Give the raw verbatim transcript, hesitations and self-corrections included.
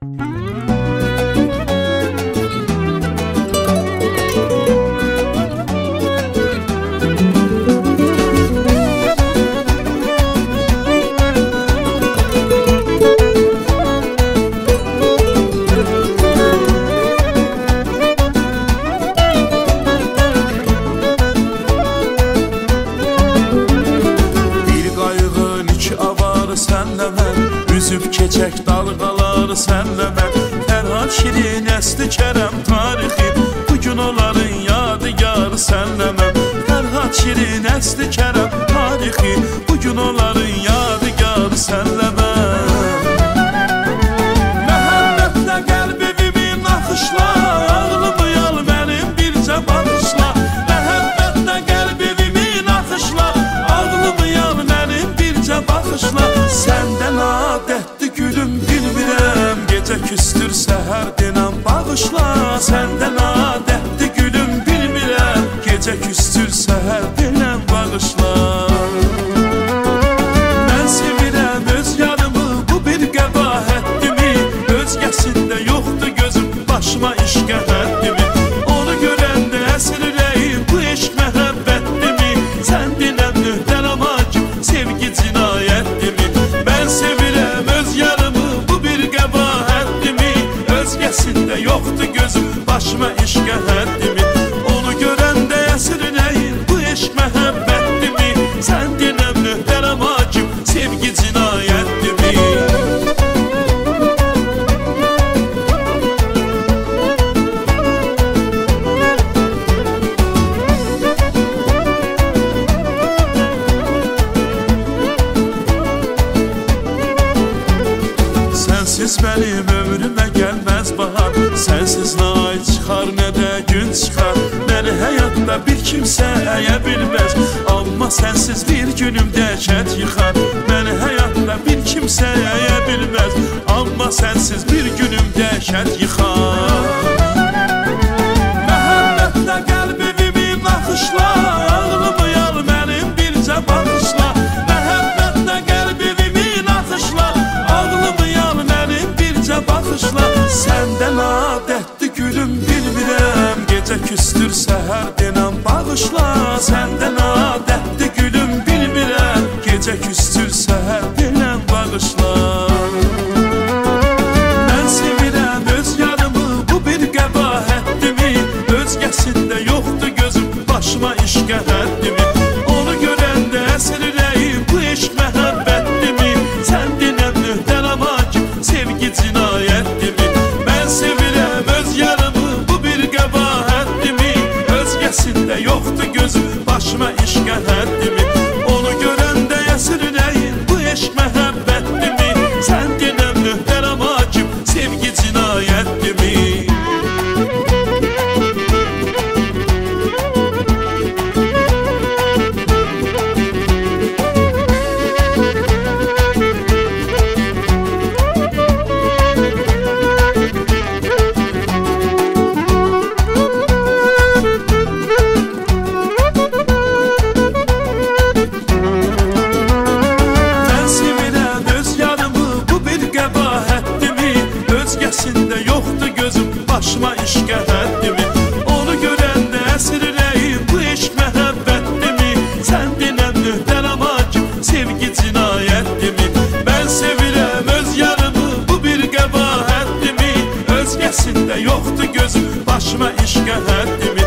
Sənlə mən üzüb keçək dalğaları sənlə mən Fərhad Şirin əsli Kərəm tarixi bugün onların yadigarı sənlə mən Fərhad Şirin əsli Kərəm tarixi bugün onların yadigarı sənlə mən Məhəbbətlə qəlbimi naxışla ağlımı yal mənim bircə baxışla Məhəbbətlə qəlbimi naxışla ağlımı yal mənim bircə baxışla Səndən adətli gülüm bilmirəm Gecə küstür səhər denən bağışla Səndən adətli gülüm bilmirəm Gecə küstür səhər denən bağışla Mən sevirəm öz yanımı bu bir qəbahətdimi Özgəsində yoxdur gözüm başıma iş qəfəddimi Onu görəndə əsir ürəyim bu eşq məhəbbətdimi Sən dinəm möhtərəm hakim sevgi cinayətdimi Mən sevirəm öz yarımı bu bir qəbahətdimi Özgəsində yoxdur gözüm başıma iş qəfəddimi Onu görəndə əsir ürəyim bu eşq məhəbbətdimi Sən dinəm möhtərəm hakim sevgi cinayətdimi Sənsiz mənim ömrümə gəlməz bahar Sənsiz nə ay çıxar, nə də gün çıxar Məni həyatda bir kimsə əyə bilməz Amma sənsiz bir günüm dəhşət yıxar Məni həyatda bir kimsə əyə bilməz Amma sənsiz bir günüm dəhşət yıxar Məhəbbətlə qəlbimi naxışla Ağlımı yal mənim bircə baxışla Məhəbbətlə qəlbimi naxışla Ağlımı yal mənim bircə baxışla Səndən adətli gülüm bilmirəm Gecə küstür səhər denən bağışla Səndən adətli gülüm bilmirəm Gecə küstür səhər denən bağışla Mən sevirəm öz yanımı bu bir qəbahətdimi Özgəsində yoxdur gözüm başıma iş qəfəddimi Onu görəndə əsir ürəyim bu eşq məhəbbətdimi Sən dinəm möhtərəm hakim sevgi cinayətdimi Mən sevirəm öz yarımı bu bir qəbahətdimi Özgəsində yoxdur gözüm başıma iş qəfəddimi Onu görəndə əsir ürəyim bu eşq məhəbbətdimi Sən dinəm möhtərəm hakim sevgi cinayətdimi Özgəsində yoxdur gözüm başıma iş qəfəddimi Onu görəndə əsir ürəyim bu eşq məhəbbətdimi Sən dinəm möhtərəm hakim sevgi cinayətdimi Mən sevirəm öz yarımı bu bir qəbahətdimi Özgəsində yoxdur gözüm başıma iş qəfəddimi